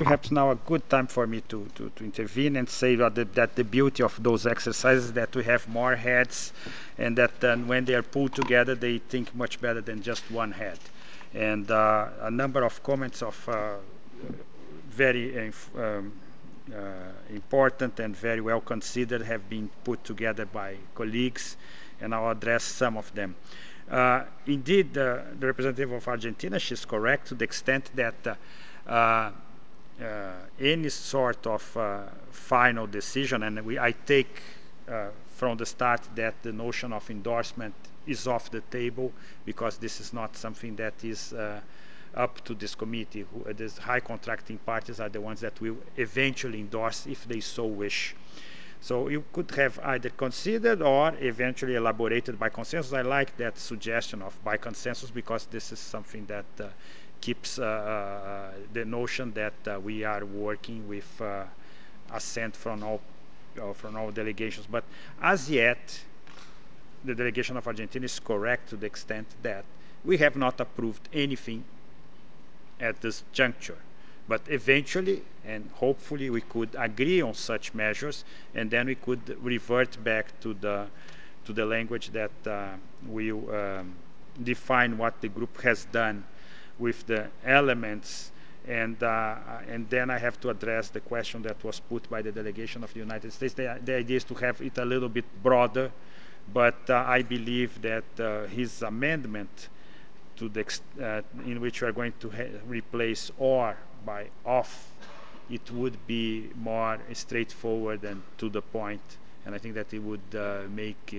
perhaps now a good time for me to intervene and say that the beauty of those exercises that we have more heads, and that when they are pulled together, they think much better than just one head. And a number of comments of very important and very well considered have been put together by colleagues, and I'll address some of them. Indeed, the representative of Argentina, she's correct to the extent that any sort of final decision, and I take from the start that the notion of endorsement is off the table, because this is not something that is up to this committee. These high contracting parties are the ones that will eventually endorse if they so wish. So you could have either considered or eventually elaborated by consensus. I like that suggestion of by consensus, because this is something that keeps the notion that we are working with assent from all delegations. But as yet, the delegation of Argentina is correct to the extent that we have not approved anything at this juncture. But eventually, and hopefully, we could agree on such measures, and then we could revert back to the language that will define what the group has done with the elements. And then I have to address the question that was put by the delegation of the United States. The idea is to have it a little bit broader, but I believe that his amendment to the in which we are going to replace or by off, it would be more straightforward and to the point, and I think that it would make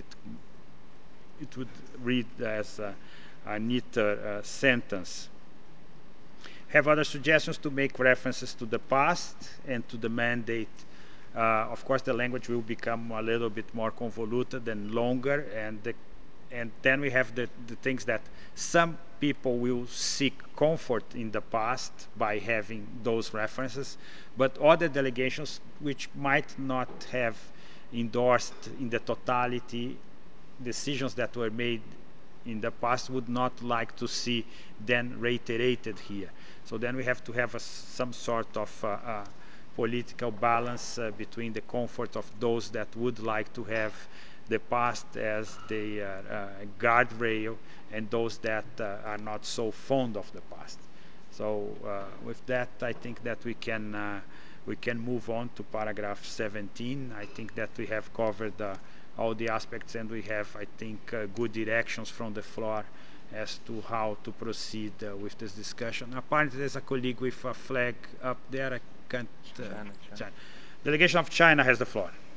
it would read as a neater sentence. Have other suggestions to make references to the past and to the mandate. Of course, the language will become a little bit more convoluted and longer, and then we have the things that some people will seek comfort in the past by having those references, but other delegations which might not have endorsed in the totality decisions that were made in the past would not like to see then reiterated here. So then we have to have some sort of political balance between the comfort of those that would like to have the past as the guardrail, and those that are not so fond of the past. So with that, I think that we can move on to paragraph 17. I think that we have covered all the aspects, and we have, I think, good directions from the floor as to how to proceed with this discussion. Apparently, there's a colleague with a flag up there. I can't. China. China. Delegation of China has the floor.